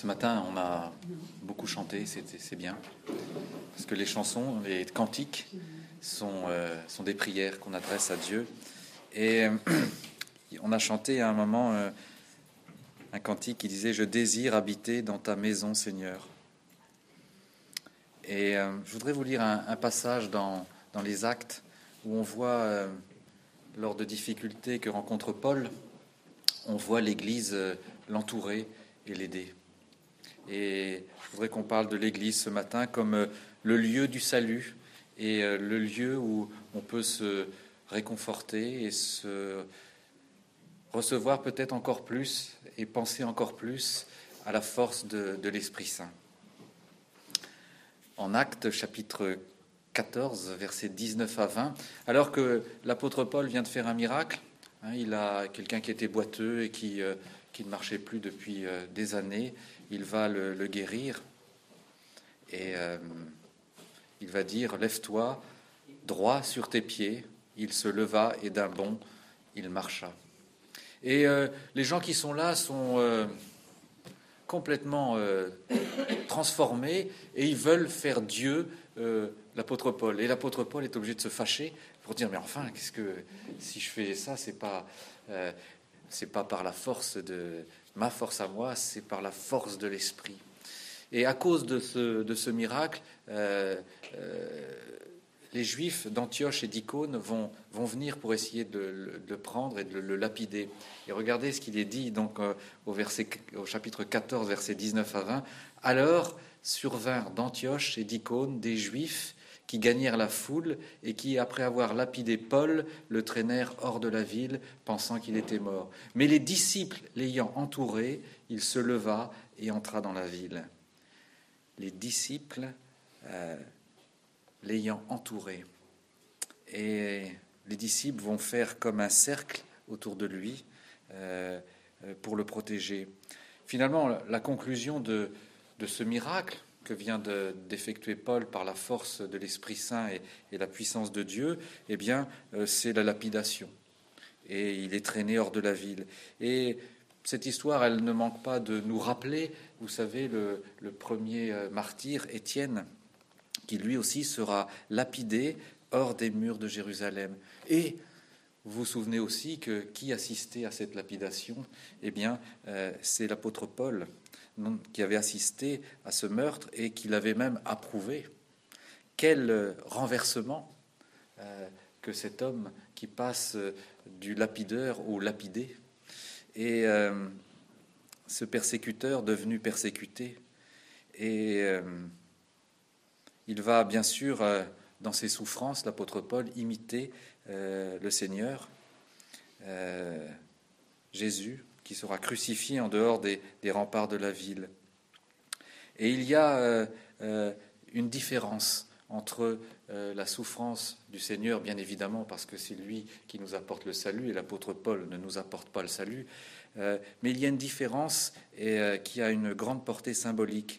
Ce matin, on a beaucoup chanté, c'est bien, parce que les chansons, les cantiques sont des prières qu'on adresse à Dieu. Et on a chanté à un moment un cantique qui disait « Je désire habiter dans ta maison, Seigneur ». Et je voudrais vous lire un passage dans les Actes où on voit, lors de difficultés que rencontre Paul, on voit l'Église l'entourer et l'aider. Et je voudrais qu'on parle de l'Église ce matin comme le lieu du salut et le lieu où on peut se réconforter et se recevoir peut-être encore plus et penser encore plus à la force de l'Esprit Saint. En Actes, chapitre 14, versets 19 à 20, alors que l'apôtre Paul vient de faire un miracle, il a quelqu'un qui était boiteux et qui ne marchait plus depuis des années. Il va le guérir et il va dire « Lève-toi, droit sur tes pieds ». Il se leva et d'un bond, il marcha. Et les gens qui sont là sont complètement transformés et ils veulent faire Dieu l'apôtre Paul. Et l'apôtre Paul est obligé de se fâcher pour dire « Mais enfin, qu'est-ce que si je fais ça, c'est pas par la force de ma force à moi, c'est par la force de l'Esprit. » Et à cause de ce miracle, les Juifs d'Antioche et d'Icône vont venir pour essayer de le prendre et de le lapider. Et regardez ce qu'il est dit donc au chapitre 14, versets 19 à 20. « Alors survinrent d'Antioche et d'Icône des Juifs qui gagnèrent la foule et qui, après avoir lapidé Paul, le traînèrent hors de la ville, pensant qu'il était mort. Mais les disciples l'ayant entouré, il se leva et entra dans la ville. » Les disciples l'ayant entouré. Et les disciples vont faire comme un cercle autour de lui pour le protéger. Finalement, la conclusion de ce miracle que vient d'effectuer Paul par la force de l'Esprit Saint et la puissance de Dieu, eh bien, c'est la lapidation. Et il est traîné hors de la ville. Et cette histoire, elle ne manque pas de nous rappeler, vous savez, le premier martyr, Étienne, qui lui aussi sera lapidé hors des murs de Jérusalem. Et vous vous souvenez aussi que qui assistait à cette lapidation ? Eh bien, c'est l'apôtre Paul qui avait assisté à ce meurtre et qui l'avait même approuvé. Quel renversement que cet homme qui passe du lapideur au lapidé. Et ce persécuteur devenu persécuté. Et il va bien sûr, dans ses souffrances, l'apôtre Paul, imiter le Seigneur, Jésus, qui sera crucifié en dehors des remparts de la ville. Et il y a une différence entre la souffrance du Seigneur, bien évidemment, parce que c'est lui qui nous apporte le salut, et l'apôtre Paul ne nous apporte pas le salut, mais il y a une différence qui a une grande portée symbolique.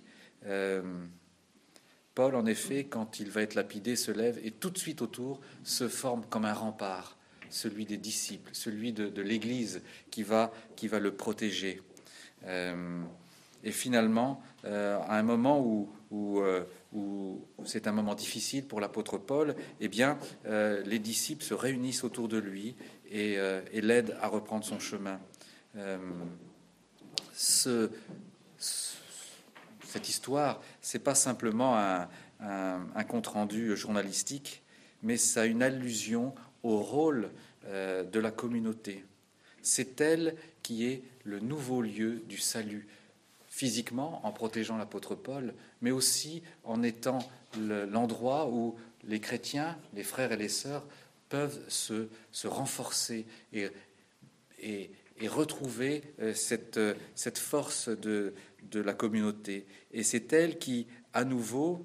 Paul, en effet, quand il va être lapidé, se lève et tout de suite autour se forme comme un rempart, celui des disciples, celui de l'Église qui va le protéger. Et finalement, à un moment où c'est un moment difficile pour l'apôtre Paul, eh bien, les disciples se réunissent autour de lui et l'aident à reprendre son chemin. Cette histoire, c'est pas simplement un compte-rendu journalistique, mais ça a une allusion au rôle de la communauté. C'est elle qui est le nouveau lieu du salut, physiquement en protégeant l'apôtre Paul, mais aussi en étant l'endroit où les chrétiens, les frères et les sœurs, peuvent se renforcer et retrouver cette force de la communauté. Et c'est elle qui, à nouveau,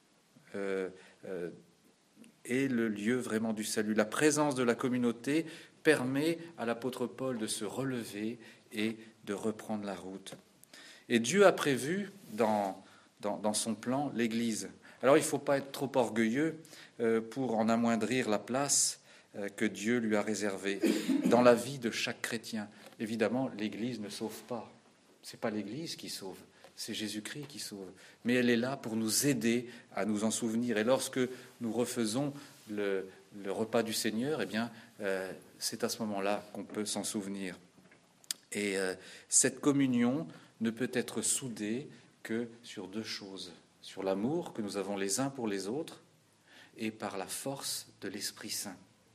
est le lieu vraiment du salut. La présence de la communauté permet à l'apôtre Paul de se relever et de reprendre la route. Et Dieu a prévu dans son plan l'Église. Alors il ne faut pas être trop orgueilleux pour en amoindrir la place que Dieu lui a réservée dans la vie de chaque chrétien. Évidemment, l'Église ne sauve pas. Ce n'est pas l'Église qui sauve, c'est Jésus-Christ qui sauve. Mais elle est là pour nous aider à nous en souvenir. Et lorsque nous refaisons le repas du Seigneur, eh bien, c'est à ce moment-là qu'on peut s'en souvenir. Et cette communion ne peut être soudée que sur deux choses, sur l'amour que nous avons les uns pour les autres et par la force de l'Esprit Saint.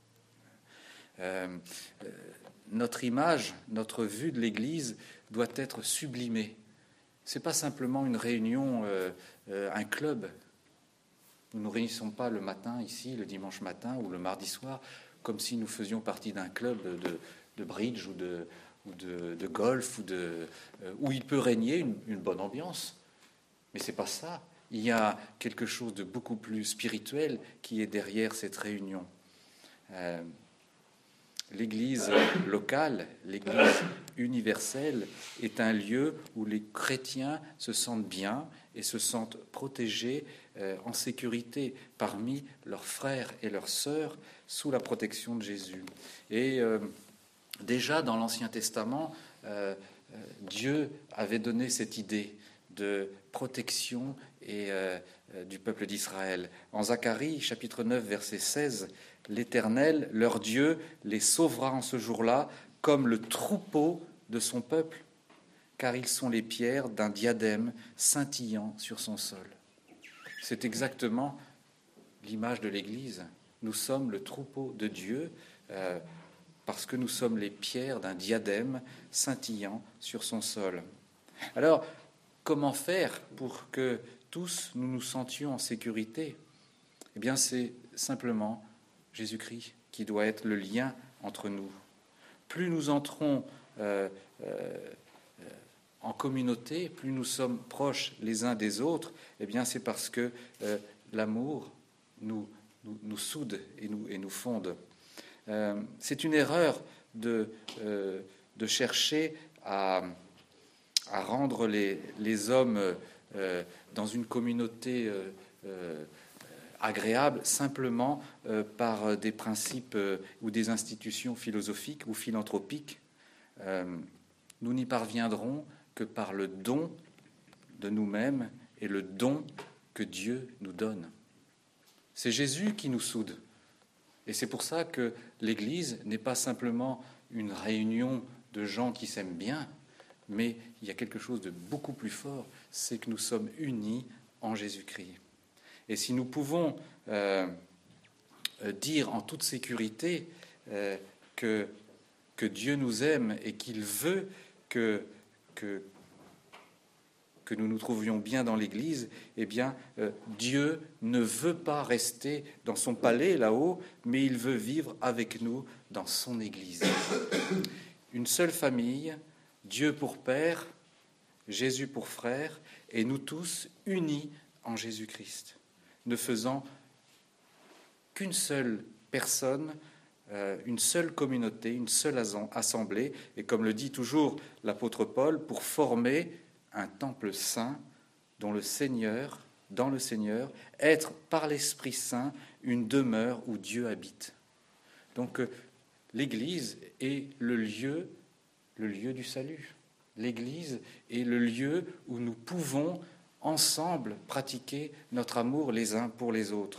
Notre image, notre vue de l'Église doit être sublimée. Ce n'est pas simplement une réunion, un club. Nous ne nous réunissons pas le matin ici, le dimanche matin ou le mardi soir, comme si nous faisions partie d'un club de bridge ou de golf, où il peut régner une bonne ambiance. Mais ce n'est pas ça. Il y a quelque chose de beaucoup plus spirituel qui est derrière cette réunion. L'Église locale, l'Église universelle est un lieu où les chrétiens se sentent bien et se sentent protégés, en sécurité parmi leurs frères et leurs sœurs sous la protection de Jésus. Et déjà dans l'Ancien Testament, Dieu avait donné cette idée de protection et du peuple d'Israël. En Zacharie, chapitre 9, verset 16, l'Éternel, leur Dieu, les sauvera en ce jour-là comme le troupeau de son peuple, car ils sont les pierres d'un diadème scintillant sur son sol. C'est exactement l'image de l'Église. Nous sommes le troupeau de Dieu parce que nous sommes les pierres d'un diadème scintillant sur son sol. Alors, comment faire pour que tous nous nous sentions en sécurité ? Eh bien, c'est simplement Jésus-Christ qui doit être le lien entre nous. Plus nous entrons en communauté, plus nous sommes proches les uns des autres, eh bien, c'est parce que l'amour nous soude et nous fonde. C'est une erreur de chercher à rendre les hommes dans une communauté agréable simplement par des principes ou des institutions philosophiques ou philanthropiques. Nous n'y parviendrons que par le don de nous-mêmes et le don que Dieu nous donne. C'est Jésus qui nous soude. Et c'est pour ça que l'Église n'est pas simplement une réunion de gens qui s'aiment bien, mais il y a quelque chose de beaucoup plus fort, c'est que nous sommes unis en Jésus-Christ. Et si nous pouvons dire en toute sécurité que Dieu nous aime et qu'il veut que nous nous trouvions bien dans l'Église, eh bien, Dieu ne veut pas rester dans son palais là-haut, mais il veut vivre avec nous dans son Église. Une seule famille, Dieu pour Père, Jésus pour Frère, et nous tous unis en Jésus-Christ, ne faisant qu'une seule personne, une seule communauté, une seule assemblée, et comme le dit toujours l'apôtre Paul, pour former un temple saint dans le Seigneur, être par l'Esprit Saint une demeure où Dieu habite. Donc l'Église est le lieu du salut. L'Église est le lieu où nous pouvons ensemble pratiquer notre amour les uns pour les autres.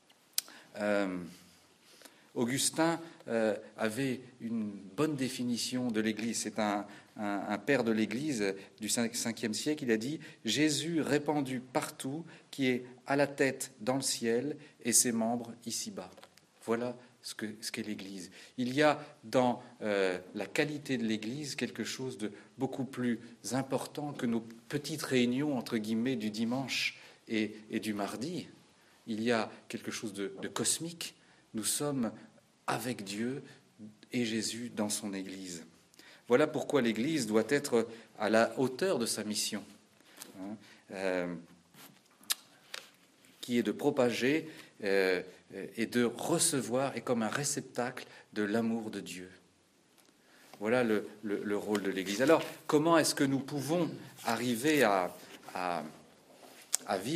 Augustin avait une bonne définition de l'Église. C'est un père de l'Église du 5e siècle. Il a dit « Jésus répandu partout, qui est à la tête dans le ciel et ses membres ici-bas. » Voilà ce qu'est l'Église. Il y a dans la qualité de l'Église quelque chose de beaucoup plus important que nos petites réunions, entre guillemets, du dimanche et du mardi. Il y a quelque chose de cosmique. Nous sommes avec Dieu et Jésus dans son Église. Voilà pourquoi l'Église doit être à la hauteur de sa mission, qui est de propager et de recevoir, et comme un réceptacle de l'amour de Dieu. Voilà le rôle de l'Église. Alors, comment est-ce que nous pouvons arriver à vivre ça ?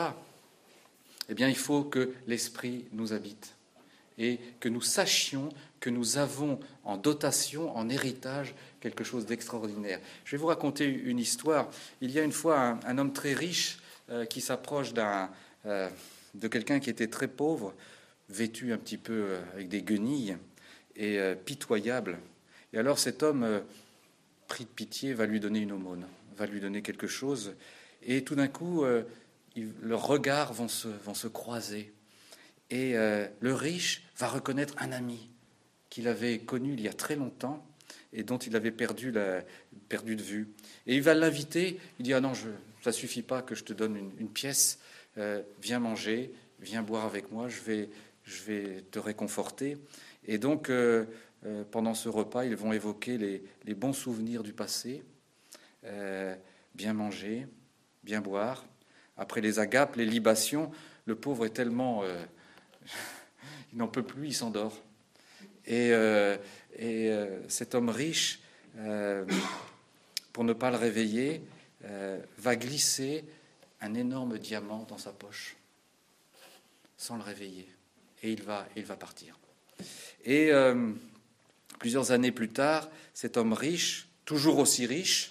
Eh bien, il faut que l'Esprit nous habite. et que nous sachions que nous avons en dotation, en héritage, quelque chose d'extraordinaire. Je vais vous raconter une histoire. Il y a une fois un homme très riche qui s'approche de quelqu'un qui était très pauvre, vêtu un petit peu avec des guenilles et pitoyable. Et alors cet homme, pris de pitié, va lui donner une aumône, va lui donner quelque chose. Et tout d'un coup, leurs regards vont se croiser. Et le riche va reconnaître un ami qu'il avait connu il y a très longtemps et dont il avait perdu de vue. Et il va l'inviter, il dit « Ah non, ça ne suffit pas que je te donne une pièce, viens manger, viens boire avec moi, je vais te réconforter. » Et donc, pendant ce repas, ils vont évoquer les bons souvenirs du passé, bien manger, bien boire. Après les agapes, les libations, le pauvre est tellement... il n'en peut plus, il s'endort. Et cet homme riche, pour ne pas le réveiller, va glisser un énorme diamant dans sa poche, sans le réveiller. Et il va partir. Et plusieurs années plus tard, cet homme riche, toujours aussi riche,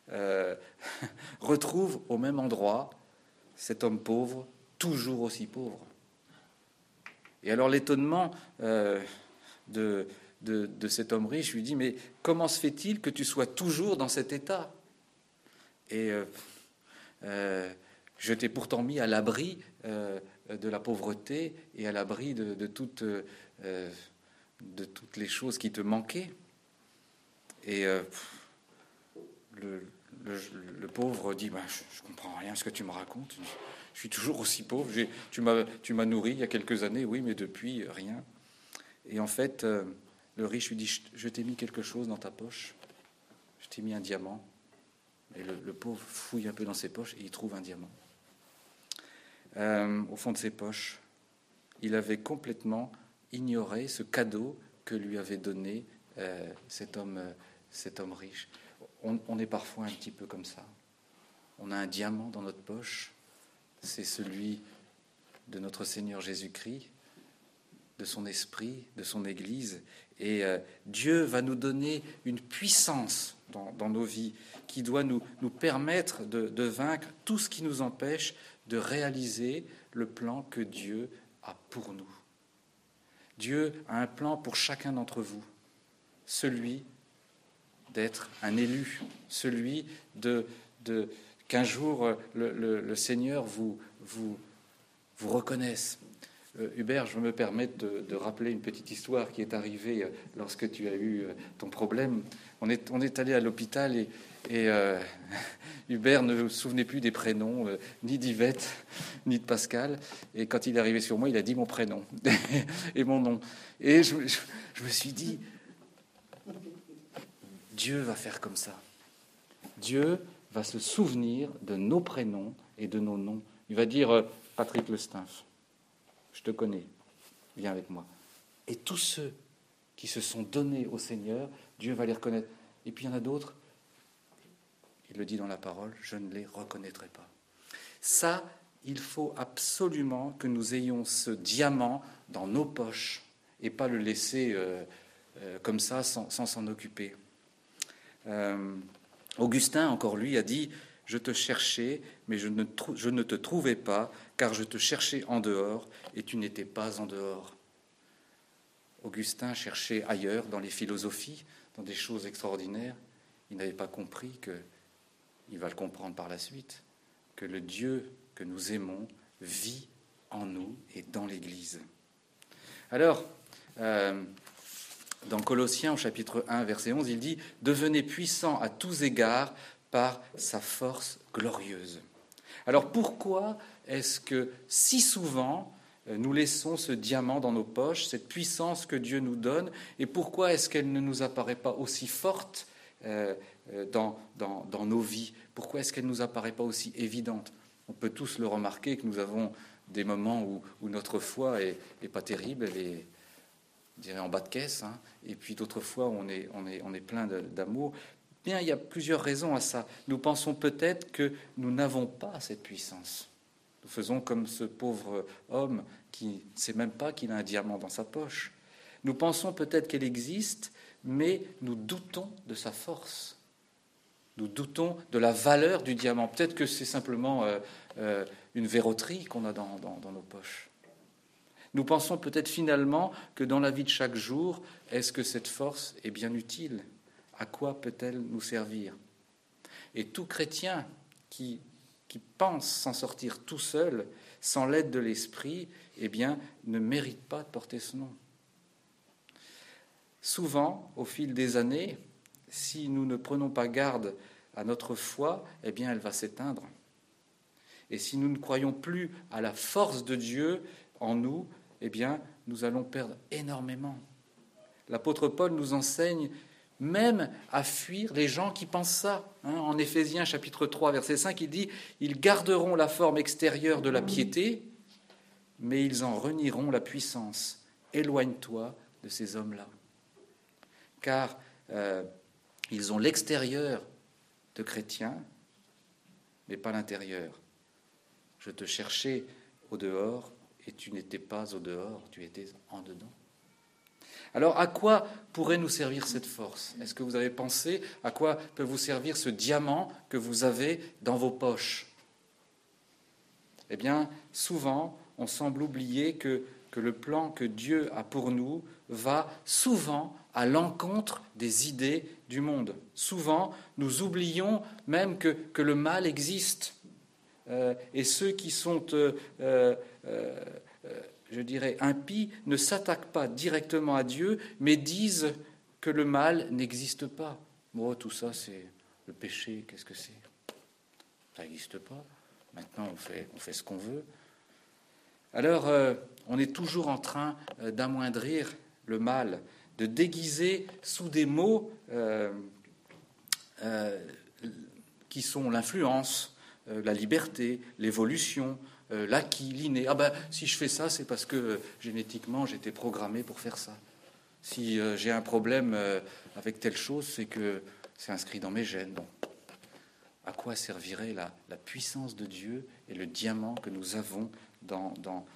retrouve au même endroit cet homme pauvre, toujours aussi pauvre. Et alors l'étonnement de cet homme riche lui dit « Mais comment se fait-il que tu sois toujours dans cet état ? Et je t'ai pourtant mis à l'abri de la pauvreté et à l'abri de toutes les choses qui te manquaient. » Et le pauvre dit bah, je comprends rien à ce que tu me racontes. Je suis toujours aussi pauvre. Tu m'as nourri il y a quelques années, oui, mais depuis, rien. Et en fait, le riche lui dit je t'ai mis quelque chose dans ta poche. Je t'ai mis un diamant. Et le pauvre fouille un peu dans ses poches et il trouve un diamant. Au fond de ses poches, il avait complètement ignoré ce cadeau que lui avait donné cet homme riche. On est parfois un petit peu comme ça. On a un diamant dans notre poche, c'est celui de notre Seigneur Jésus-Christ, de son esprit, de son Église. Et Dieu va nous donner une puissance dans nos vies qui doit nous permettre de vaincre tout ce qui nous empêche de réaliser le plan que Dieu a pour nous. Dieu a un plan pour chacun d'entre vous, celui d'être un élu, celui qu'un jour le Seigneur vous reconnaisse. Hubert, je me permets de rappeler une petite histoire qui est arrivée lorsque tu as eu ton problème. On est allé à l'hôpital et Hubert ne se souvenait plus des prénoms, ni d'Yvette, ni de Pascal. Et quand il est arrivé sur moi, il a dit mon prénom et mon nom. Et je me suis dit, Dieu va faire comme ça. Dieu va se souvenir de nos prénoms et de nos noms. Il va dire, Patrick Lestinf, je te connais, viens avec moi. Et tous ceux qui se sont donnés au Seigneur, Dieu va les reconnaître. Et puis il y en a d'autres, il le dit dans la parole, je ne les reconnaîtrai pas. Ça, il faut absolument que nous ayons ce diamant dans nos poches et pas le laisser comme ça sans s'en occuper. Augustin, encore lui, a dit « Je te cherchais, mais je ne te trouvais pas, car je te cherchais en dehors, et tu n'étais pas en dehors. » Augustin cherchait ailleurs, dans les philosophies, dans des choses extraordinaires. Il n'avait pas compris il va le comprendre par la suite, que le Dieu que nous aimons vit en nous et dans l'Église. Alors, dans Colossiens, au chapitre 1, verset 11, il dit « Devenez puissants à tous égards par sa force glorieuse. » Alors pourquoi est-ce que si souvent nous laissons ce diamant dans nos poches, cette puissance que Dieu nous donne, et pourquoi est-ce qu'elle ne nous apparaît pas aussi forte dans nos vies? Pourquoi est-ce qu'elle ne nous apparaît pas aussi évidente? On peut tous le remarquer que nous avons des moments où notre foi est pas terrible, elle est, je dirais, en bas de caisse, hein, et puis d'autres fois on est plein d'amour. Il y a plusieurs raisons à ça. Nous pensons peut-être que nous n'avons pas cette puissance. Nous faisons comme ce pauvre homme qui ne sait même pas qu'il a un diamant dans sa poche. Nous pensons peut-être qu'elle existe, mais nous doutons de sa force. Nous doutons de la valeur du diamant. Peut-être que c'est simplement une verroterie qu'on a dans nos poches. Nous pensons peut-être finalement que dans la vie de chaque jour, est-ce que cette force est bien utile? À quoi peut-elle nous servir? Et tout chrétien qui pense s'en sortir tout seul, sans l'aide de l'Esprit, eh bien, ne mérite pas de porter ce nom. Souvent, au fil des années, si nous ne prenons pas garde à notre foi, eh bien, elle va s'éteindre. Et si nous ne croyons plus à la force de Dieu en nous, eh bien, nous allons perdre énormément. L'apôtre Paul nous enseigne même à fuir les gens qui pensent ça. En Éphésiens chapitre 3, verset 5, il dit « Ils garderont la forme extérieure de la piété, mais ils en renieront la puissance. Éloigne-toi de ces hommes-là. » Car ils ont l'extérieur de chrétiens, mais pas l'intérieur. Je te cherchais au dehors, et tu n'étais pas au dehors, tu étais en dedans. Alors, à quoi pourrait nous servir cette force? Est-ce que vous avez pensé à quoi peut vous servir ce diamant que vous avez dans vos poches? Eh bien, souvent, on semble oublier que le plan que Dieu a pour nous va souvent à l'encontre des idées du monde. Souvent, nous oublions même que le mal existe. Et ceux qui sont, je dirais, impies, ne s'attaquent pas directement à Dieu, mais disent que le mal n'existe pas. Bon, tout ça, c'est le péché, qu'est-ce que c'est? Ça n'existe pas. Maintenant, on fait ce qu'on veut. Alors, on est toujours en train d'amoindrir le mal, de déguiser sous des mots qui sont l'influence, la liberté, l'évolution, l'acquis, l'inné. Ah ben, si je fais ça, c'est parce que génétiquement, j'étais programmé pour faire ça. Si j'ai un problème avec telle chose, c'est que c'est inscrit dans mes gènes. Bon. À quoi servirait la puissance de Dieu et le diamant que nous avons dans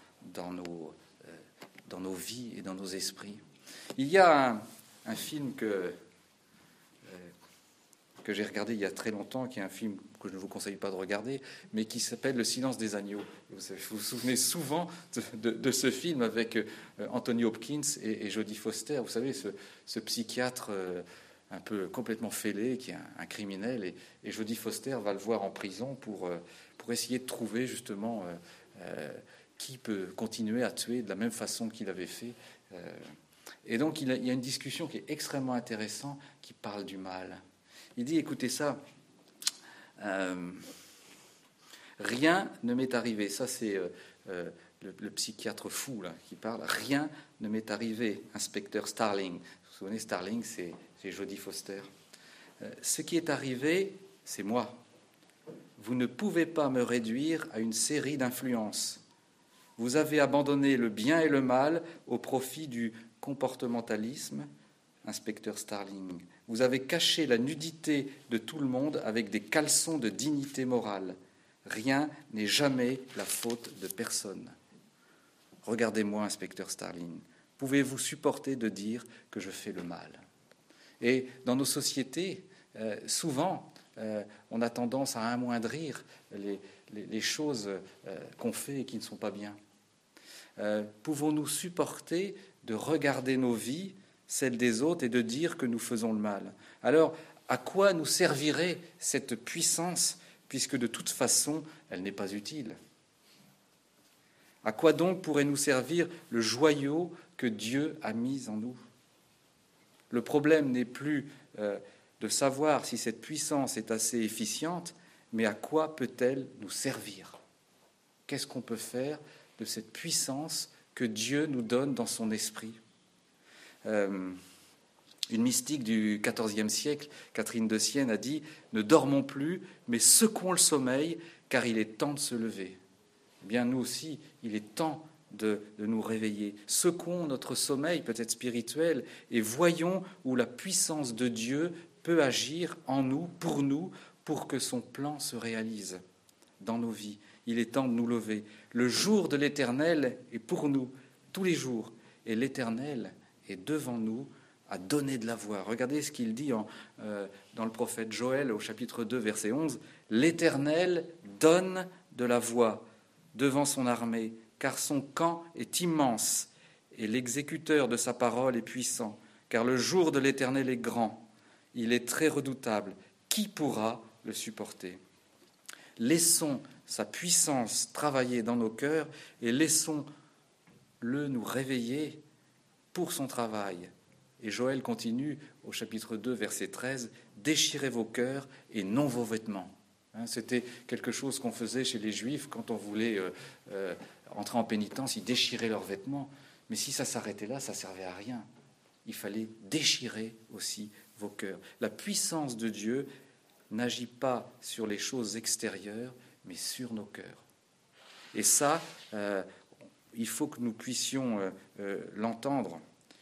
nos vies et dans nos esprits? Il y a un film que j'ai regardé il y a très longtemps, qui est un film que je ne vous conseille pas de regarder, mais qui s'appelle Le silence des agneaux. Vous vous souvenez souvent de ce film avec Anthony Hopkins et Jodie Foster. Vous savez, ce psychiatre un peu complètement fêlé, qui est un criminel, et Jodie Foster va le voir en prison pour essayer de trouver justement qui peut continuer à tuer de la même façon qu'il avait fait. Et donc il y a une discussion qui est extrêmement intéressante, qui parle du mal. Il dit, écoutez ça, rien ne m'est arrivé. Ça, c'est le psychiatre fou là, qui parle. Rien ne m'est arrivé, inspecteur Starling. Vous vous souvenez, Starling, c'est Jodie Foster. Ce qui est arrivé, c'est moi. Vous ne pouvez pas me réduire à une série d'influences. Vous avez abandonné le bien et le mal au profit du comportementalisme, inspecteur Starling. Vous avez caché la nudité de tout le monde avec des caleçons de dignité morale. Rien n'est jamais la faute de personne. Regardez-moi, inspecteur Starling. Pouvez-vous supporter de dire que je fais le mal? Et dans nos sociétés, souvent, on a tendance à amoindrir les choses qu'on fait et qui ne sont pas bien. Pouvons-nous supporter de regarder nos vies, celles des autres, et de dire que nous faisons le mal? Alors, à quoi nous servirait cette puissance, puisque de toute façon, elle n'est pas utile? À quoi donc pourrait nous servir le joyau que Dieu a mis en nous? Le problème n'est plus de savoir si cette puissance est assez efficiente, mais à quoi peut-elle nous servir? Qu'est-ce qu'on peut faire de cette puissance que Dieu nous donne dans son esprit? Une mystique du XIVe siècle, Catherine de Sienne, a dit « Ne dormons plus, mais secouons le sommeil, car il est temps de se lever. » Eh bien, nous aussi, il est temps de nous réveiller. Secouons notre sommeil, peut-être spirituel, et voyons où la puissance de Dieu peut agir en nous, pour que son plan se réalise. dans nos vies. Il est temps de nous lever. Le jour de l'Éternel est pour nous, tous les jours. Et l'Éternel est devant nous à donner de la voix. Regardez ce qu'il dit dans le prophète Joël au chapitre 2, verset 11. « L'Éternel donne de la voix devant son armée, car son camp est immense, et l'exécuteur de sa parole est puissant. Car le jour de l'Éternel est grand, il est très redoutable. Qui pourra le supporter ? Laissons sa puissance travailler dans nos cœurs et laissons-le nous réveiller pour son travail. » Et Joël continue au chapitre 2, verset 13, « Déchirez vos cœurs et non vos vêtements. » C'était quelque chose qu'on faisait chez les Juifs quand on voulait entrer en pénitence, ils déchiraient leurs vêtements. Mais si ça s'arrêtait là, ça ne servait à rien. Il fallait déchirer aussi vos cœurs. La puissance de Dieu n'agit pas sur les choses extérieures, mais sur nos cœurs. Et ça, il faut que nous puissions l'entendre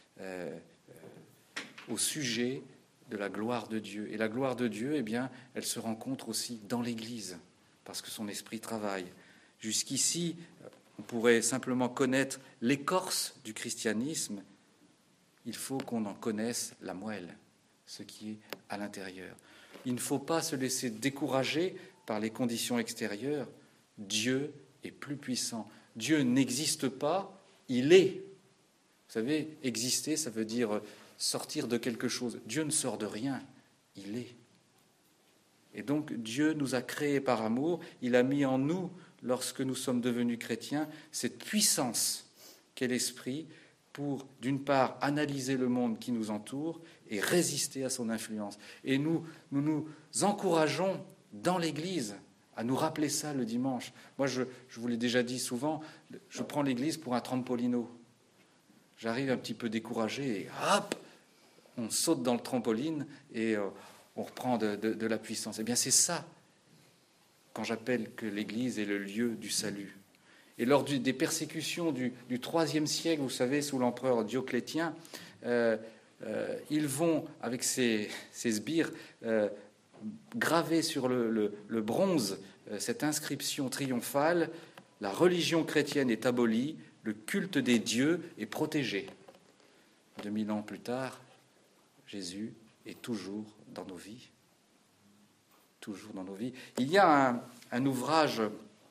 au sujet de la gloire de Dieu. Et la gloire de Dieu, eh bien, elle se rencontre aussi dans l'Église, parce que son esprit travaille. Jusqu'ici, on pourrait simplement connaître l'écorce du christianisme. Il faut qu'on en connaisse la moelle, ce qui est à l'intérieur. Il ne faut pas se laisser décourager par les conditions extérieures. Dieu est plus puissant. Dieu n'existe pas, il est. Vous savez, exister, ça veut dire sortir de quelque chose. Dieu ne sort de rien, il est. Et donc Dieu nous a créés par amour, il a mis en nous, lorsque nous sommes devenus chrétiens, cette puissance qu'est l'esprit pour, d'une part, analyser le monde qui nous entoure et résister à son influence. Et nous encourageons dans l'Église à nous rappeler ça le dimanche. Moi, je vous l'ai déjà dit souvent, je prends l'Église pour un trampolino. J'arrive un petit peu découragé et hop, on saute dans le trampoline et on reprend de la puissance. Eh bien, c'est ça quand j'appelle que l'Église est le lieu du salut. Et lors des persécutions du IIIe siècle, vous savez, sous l'empereur Dioclétien, ils vont, avec ces sbires, graver sur le bronze cette inscription triomphale « La religion chrétienne est abolie, le culte des dieux est protégé ». 2000 ans plus tard, Jésus est toujours dans nos vies. Toujours dans nos vies. Il y a un ouvrage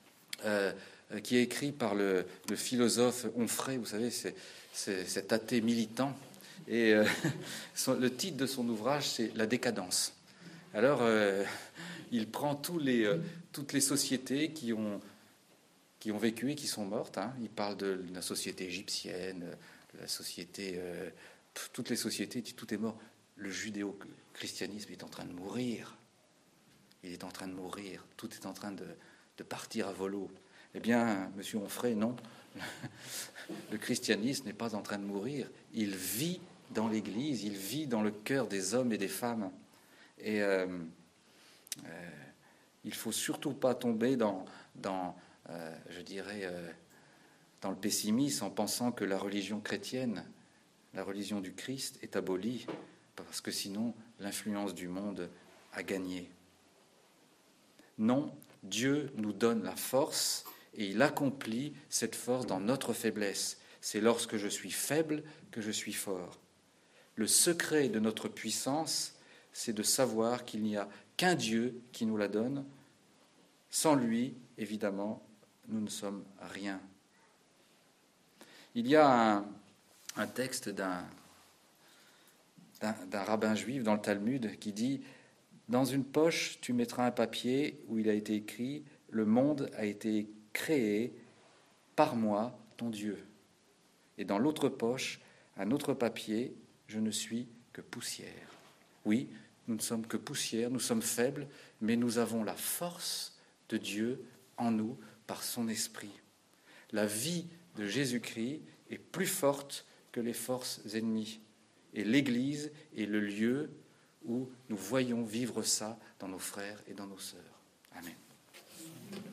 qui est écrit par le philosophe Onfray, vous savez, c'est cet athée militant. Et le titre de son ouvrage, c'est « La décadence ». Alors, il prend toutes les sociétés qui ont vécu et qui sont mortes. Il parle de la société égyptienne, de la société... toutes les sociétés, tout est mort. Le judéo-christianisme est en train de mourir. Il est en train de mourir. Tout est en train de partir à volo. Eh bien, monsieur Onfray, non. Le christianisme n'est pas en train de mourir. Il vit dans l'Église, il vit dans le cœur des hommes et des femmes. Et il ne faut surtout pas tomber dans le pessimisme en pensant que la religion chrétienne, la religion du Christ, est abolie, parce que sinon l'influence du monde a gagné. Non, Dieu nous donne la force et il accomplit cette force dans notre faiblesse. C'est lorsque je suis faible que je suis fort. Le secret de notre puissance, c'est de savoir qu'il n'y a qu'un Dieu qui nous la donne. Sans lui, évidemment, nous ne sommes rien. Il y a un texte d'un rabbin juif dans le Talmud qui dit « Dans une poche, tu mettras un papier où il a été écrit « Le monde a été créé par moi, ton Dieu ». Et dans l'autre poche, un autre papier « Je ne suis que poussière ». Oui, nous ne sommes que poussière, nous sommes faibles, mais nous avons la force de Dieu en nous par son esprit. La vie de Jésus-Christ est plus forte que les forces ennemies. Et l'Église est le lieu où nous voyons vivre ça dans nos frères et dans nos sœurs. Amen.